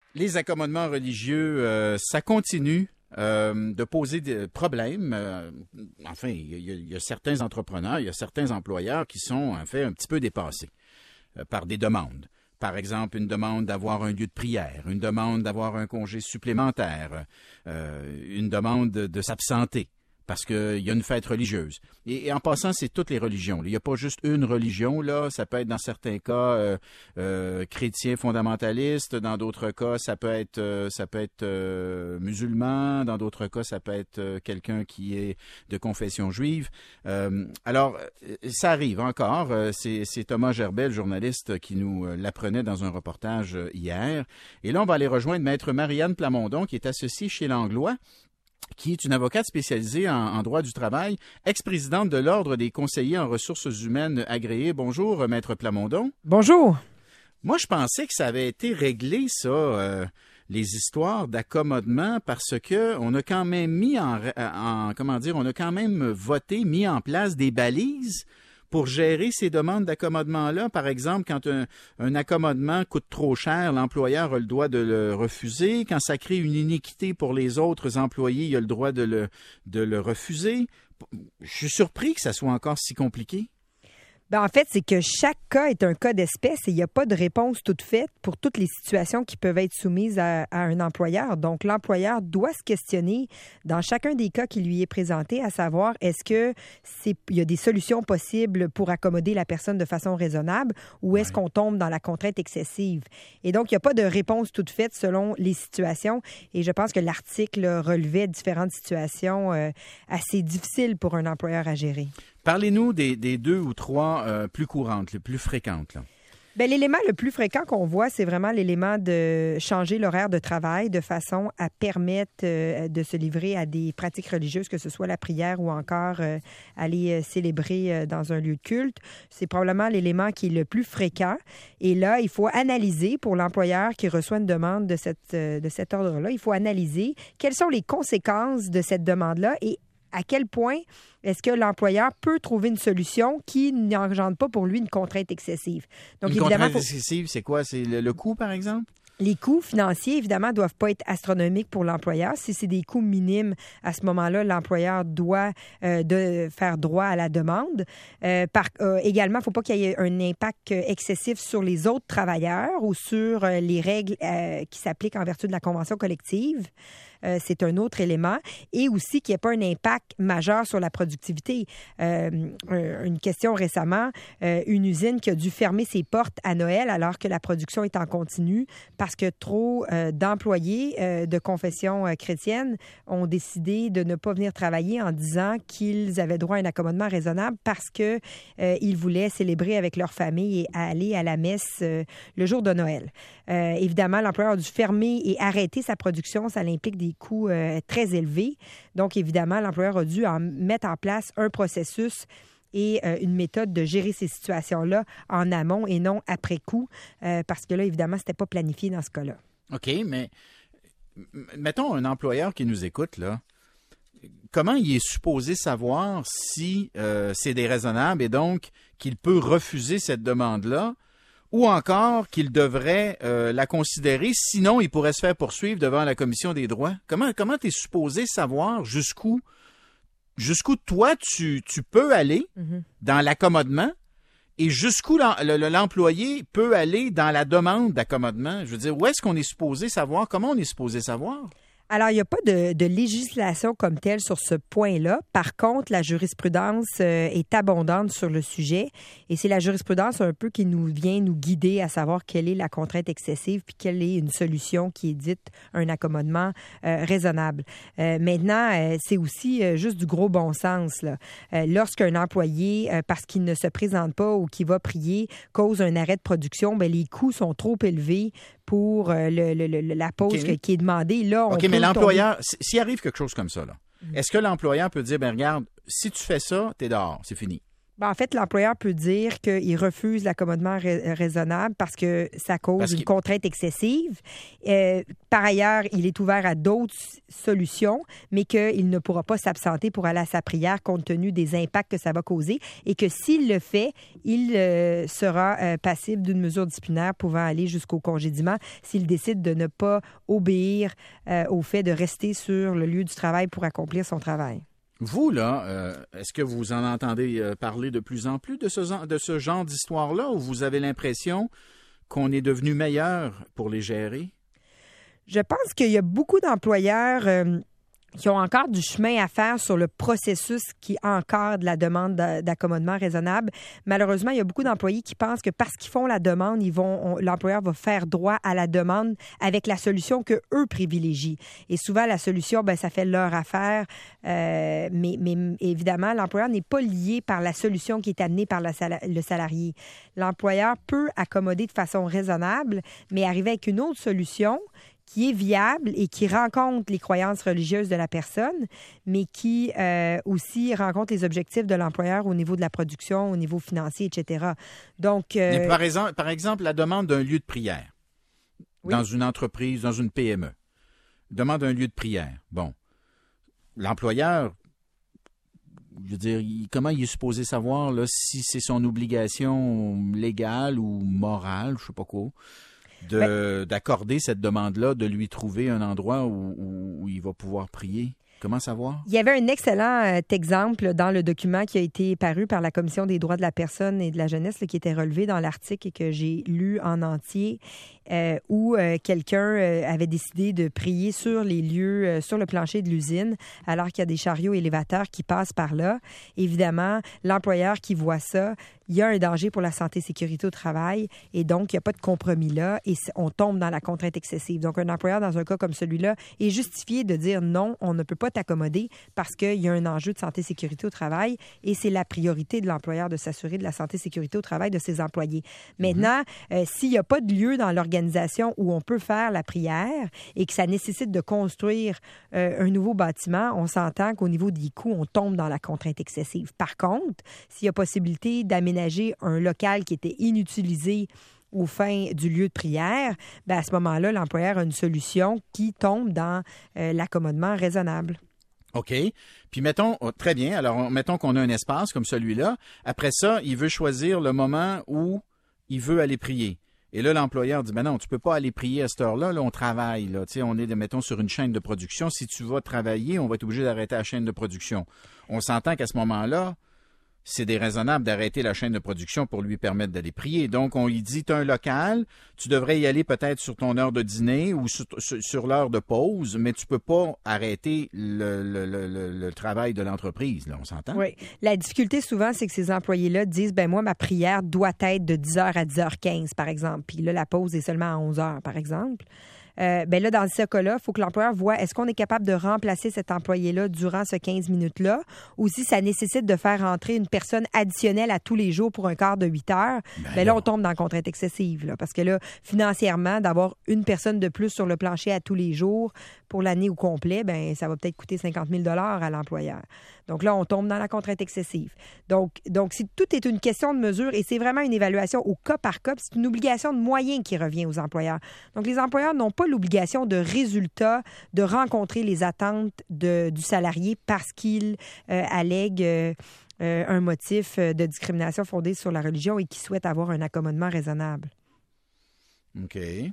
Les accommodements religieux, ça continue de poser des problèmes. Enfin, il y a certains entrepreneurs, il y a certains employeurs qui sont en fait un petit peu dépassés par des demandes. Par exemple, une demande d'avoir un lieu de prière, une demande d'avoir un congé supplémentaire, une demande de s'absenter parce qu'il y a une fête religieuse. Et en passant, c'est toutes les religions. Il n'y a pas juste une religion, là. Ça peut être dans certains cas chrétien fondamentaliste, dans d'autres cas, ça peut être musulman, dans d'autres cas, ça peut être quelqu'un qui est de confession juive. Alors, ça arrive encore. C'est Thomas Gerbet, le journaliste, qui nous l'apprenait dans un reportage hier. Et là, on va aller rejoindre Maître Marianne Plamondon, qui est associée chez Langlois, qui est une avocate spécialisée en droit du travail, ex-présidente de l'Ordre des conseillers en ressources humaines agréés. Bonjour, Maître Plamondon. Bonjour. Moi, je pensais que ça avait été réglé, ça, les histoires d'accommodement, parce que on a quand même mis on a quand même voté, mis en place des balises pour gérer ces demandes d'accommodement-là. Par exemple, quand un accommodement coûte trop cher, l'employeur a le droit de le refuser. Quand ça crée une iniquité pour les autres employés, il a le droit de le refuser. Je suis surpris que ça soit encore si compliqué. En fait, c'est que chaque cas est un cas d'espèce et il n'y a pas de réponse toute faite pour toutes les situations qui peuvent être soumises à un employeur. Donc, l'employeur doit se questionner dans chacun des cas qui lui est présenté, à savoir est-ce que il y a des solutions possibles pour accommoder la personne de façon raisonnable ou est-ce qu'on tombe dans la contrainte excessive? Et donc, il n'y a pas de réponse toute faite selon les situations. Et je pense que l'article relevait différentes situations assez difficiles pour un employeur à gérer. Parlez-nous des 2 ou 3 plus courantes, les plus fréquentes, là. L'élément le plus fréquent qu'on voit, c'est vraiment l'élément de changer l'horaire de travail de façon à permettre de se livrer à des pratiques religieuses, que ce soit la prière ou encore aller célébrer dans un lieu de culte. C'est probablement l'élément qui est le plus fréquent. Et là, il faut analyser, pour l'employeur qui reçoit une demande de cet ordre-là, il faut analyser quelles sont les conséquences de cette demande-là et à quel point est-ce que l'employeur peut trouver une solution qui n'engendre pas pour lui une contrainte excessive? Donc, une contrainte excessive, c'est quoi? C'est le coût, par exemple? Les coûts financiers, évidemment, ne doivent pas être astronomiques pour l'employeur. Si c'est des coûts minimes, à ce moment-là, l'employeur doit faire droit à la demande. Également, il ne faut pas qu'il y ait un impact excessif sur les autres travailleurs ou sur les règles qui s'appliquent en vertu de la convention collective. C'est un autre élément. Et aussi qu'il n'y ait pas un impact majeur sur la productivité. Une question récemment, une usine qui a dû fermer ses portes à Noël alors que la production est en continu parce que trop d'employés de confession chrétienne ont décidé de ne pas venir travailler en disant qu'ils avaient droit à un accommodement raisonnable parce qu'ils voulaient célébrer avec leur famille et aller à la messe le jour de Noël. Évidemment, l'employeur a dû fermer et arrêter sa production. Ça implique des coûts très élevés. Donc, évidemment, l'employeur a dû mettre en place un processus et une méthode de gérer ces situations-là en amont et non après coup, parce que là, évidemment, ce n'était pas planifié dans ce cas-là. OK, mais mettons un employeur qui nous écoute, là. Comment il est supposé savoir si c'est déraisonnable et donc qu'il peut refuser cette demande-là ou encore qu'il devrait la considérer, sinon il pourrait se faire poursuivre devant la Commission des droits? Comment tu es supposé savoir jusqu'où toi tu peux aller dans l'accommodement et jusqu'où l'employé peut aller dans la demande d'accommodement? Je veux dire, où est-ce qu'on est supposé savoir? Comment on est supposé savoir? Alors, il n'y a pas de législation comme telle sur ce point-là. Par contre, la jurisprudence est abondante sur le sujet et c'est la jurisprudence un peu qui vient nous guider à savoir quelle est la contrainte excessive puis quelle est une solution qui est dite un accommodement raisonnable. Maintenant, c'est aussi juste du gros bon sens, là. Lorsqu'un employé, parce qu'il ne se présente pas ou qu'il va prier, cause un arrêt de production, les coûts sont trop élevés pour la pause qui est demandée. Là, mais l'employeur, s'il arrive quelque chose comme ça, là, est-ce que l'employeur peut dire, regarde, si tu fais ça, t'es dehors, c'est fini? En fait, l'employeur peut dire qu'il refuse l'accommodement raisonnable parce que ça cause une contrainte excessive. Par ailleurs, il est ouvert à d'autres solutions, mais qu'il ne pourra pas s'absenter pour aller à sa prière compte tenu des impacts que ça va causer et que s'il le fait, il sera passible d'une mesure disciplinaire pouvant aller jusqu'au congédiement s'il décide de ne pas obéir au fait de rester sur le lieu du travail pour accomplir son travail. Vous, là, est-ce que vous en entendez parler de plus en plus de ce genre d'histoire-là, ou vous avez l'impression qu'on est devenu meilleur pour les gérer? Je pense qu'il y a beaucoup d'employeurs qui ont encore du chemin à faire sur le processus qui encadre la demande d'accommodement raisonnable. Malheureusement, il y a beaucoup d'employés qui pensent que parce qu'ils font la demande, l'employeur va faire droit à la demande avec la solution que eux privilégient. Et souvent, la solution, ça fait leur affaire. Mais évidemment, l'employeur n'est pas lié par la solution qui est amenée par le salarié. L'employeur peut accommoder de façon raisonnable, mais arriver avec une autre solution qui est viable et qui rencontre les croyances religieuses de la personne, mais qui aussi rencontre les objectifs de l'employeur au niveau de la production, au niveau financier, etc. Donc, mais par exemple, la demande d'un lieu de prière dans une entreprise, dans une PME. Demande un lieu de prière. Bon. L'employeur, je veux dire, comment il est supposé savoir là, si c'est son obligation légale ou morale, je ne sais pas quoi, d'accorder cette demande-là, de lui trouver un endroit où il va pouvoir prier? Comment savoir? Il y avait un excellent exemple dans le document qui a été paru par la Commission des droits de la personne et de la jeunesse, qui était relevé dans l'article et que j'ai lu en entier, où quelqu'un avait décidé de prier sur les lieux, sur le plancher de l'usine, alors qu'il y a des chariots élévateurs qui passent par là. Évidemment, l'employeur qui voit ça, il y a un danger pour la santé et sécurité au travail et donc il n'y a pas de compromis là et on tombe dans la contrainte excessive. Donc, un employeur dans un cas comme celui-là est justifié de dire non, on ne peut pas t'accommoder parce qu'il y a un enjeu de santé et sécurité au travail et c'est la priorité de l'employeur de s'assurer de la santé et sécurité au travail de ses employés. Maintenant, s'il n'y a pas de lieu dans l'organisation où on peut faire la prière et que ça nécessite de construire un nouveau bâtiment, on s'entend qu'au niveau des coûts, on tombe dans la contrainte excessive. Par contre, s'il y a possibilité d'aménager un local qui était inutilisé aux fins du lieu de prière, à ce moment-là, l'employeur a une solution qui tombe dans l'accommodement raisonnable. OK. Puis mettons, très bien, alors mettons qu'on a un espace comme celui-là. Après ça, il veut choisir le moment où il veut aller prier. Et là, l'employeur dit, non, tu peux pas aller prier à cette heure-là, là, on travaille, là. Tu sais, on est, mettons, sur une chaîne de production. Si tu vas travailler, on va être obligé d'arrêter la chaîne de production. On s'entend qu'à ce moment-là, c'est déraisonnable d'arrêter la chaîne de production pour lui permettre d'aller prier. Donc, on lui dit, tu as un local, tu devrais y aller peut-être sur ton heure de dîner ou sur l'heure de pause, mais tu peux pas arrêter le travail de l'entreprise, là, on s'entend? Oui. La difficulté, souvent, c'est que ces employés-là disent, moi, ma prière doit être de 10h à 10h15, par exemple. Puis là, la pause est seulement à 11h, par exemple. Là, dans ce cas-là, il faut que l'employeur voit est-ce qu'on est capable de remplacer cet employé-là durant ce 15 minutes-là ou si ça nécessite de faire rentrer une personne additionnelle à tous les jours pour un quart de 8 heures. Là, on tombe dans la contrainte excessive. Là, parce que là, financièrement, d'avoir une personne de plus sur le plancher à tous les jours pour l'année au complet, ça va peut-être coûter 50 000 $ à l'employeur. Donc là, on tombe dans la contrainte excessive. Donc tout est une question de mesure et c'est vraiment une évaluation au cas par cas. C'est une obligation de moyens qui revient aux employeurs. Donc, les employeurs n'ont pas l'obligation de résultat de rencontrer les attentes du salarié parce qu'il allègue un motif de discrimination fondée sur la religion et qui souhaite avoir un accommodement raisonnable. OK. Je suis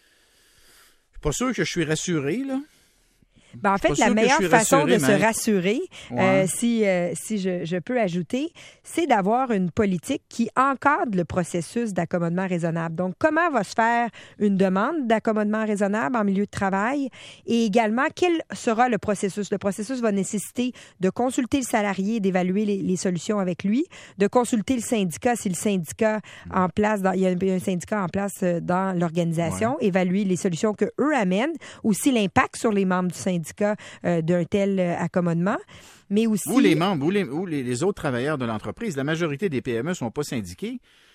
pas sûr que je suis rassuré, là. En fait, la meilleure façon de se rassurer, si je peux ajouter, c'est d'avoir une politique qui encadre le processus d'accommodement raisonnable. Donc, comment va se faire une demande d'accommodement raisonnable en milieu de travail et également, quel sera le processus? Le processus va nécessiter de consulter le salarié, d'évaluer les solutions avec lui, de consulter le syndicat si le syndicat en place, il y a un syndicat en place dans l'organisation, évaluer les solutions qu'eux amènent, aussi l'impact sur les membres du syndicat d'un tel accommodement, mais aussi... Ou les membres, ou les autres travailleurs de l'entreprise. La majorité des PME ne sont pas syndiqués.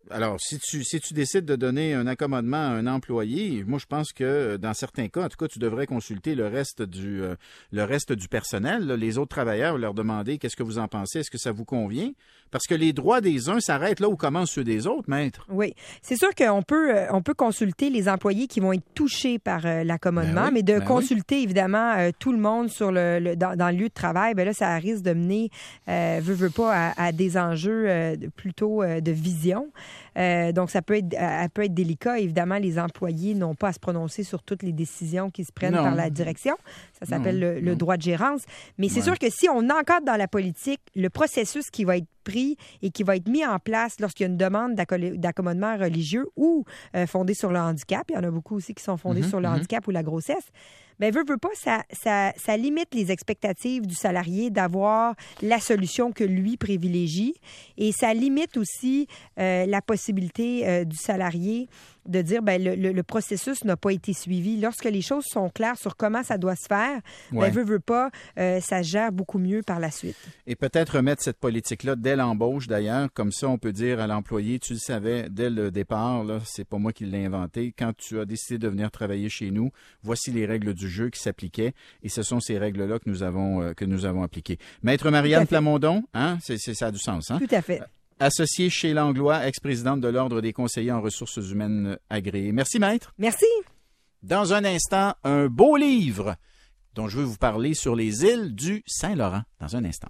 Alors, si tu décides de donner un accommodement à un employé, moi, je pense que dans certains cas, en tout cas, tu devrais consulter le reste du personnel, là, les autres travailleurs, leur demander qu'est-ce que vous en pensez, est-ce que ça vous convient? Parce que les droits des uns s'arrêtent là où commencent ceux des autres, maître. Oui, c'est sûr qu'on peut consulter les employés qui vont être touchés par l'accommodement, mais de consulter évidemment tout le monde sur dans le lieu de travail, ben là, ça risque de mener, veut pas, à des enjeux plutôt de vision. Donc, ça peut être délicat. Évidemment, les employés n'ont pas à se prononcer sur toutes les décisions qui se prennent par la direction. Ça s'appelle le droit de gérance. Mais c'est sûr que si on encadre dans la politique le processus qui va être pris et qui va être mis en place lorsqu'il y a une demande d'accommodement religieux ou fondé sur le handicap, il y en a beaucoup aussi qui sont fondés sur le handicap ou la grossesse, bien, veut pas, ça limite les expectatives du salarié d'avoir la solution que lui privilégie et ça limite aussi la possibilité du salarié de dire ben le processus n'a pas été suivi. Lorsque les choses sont claires sur comment ça doit se faire, ben, veut pas, ça se gère beaucoup mieux par la suite. Et peut-être remettre cette politique-là dès l'embauche d'ailleurs, comme ça on peut dire à l'employé, tu le savais dès le départ, là, c'est pas moi qui l'ai inventé, quand tu as décidé de venir travailler chez nous, voici les règles du jeu qui s'appliquaient et ce sont ces règles-là que nous avons appliquées. Maître Marianne Plamondon, hein, ça a du sens, hein? Tout à fait. Associée chez Langlois, ex-présidente de l'Ordre des conseillers en ressources humaines agréées. Merci, maître. Merci. Dans un instant, un beau livre dont je veux vous parler sur les îles du Saint-Laurent. Dans un instant.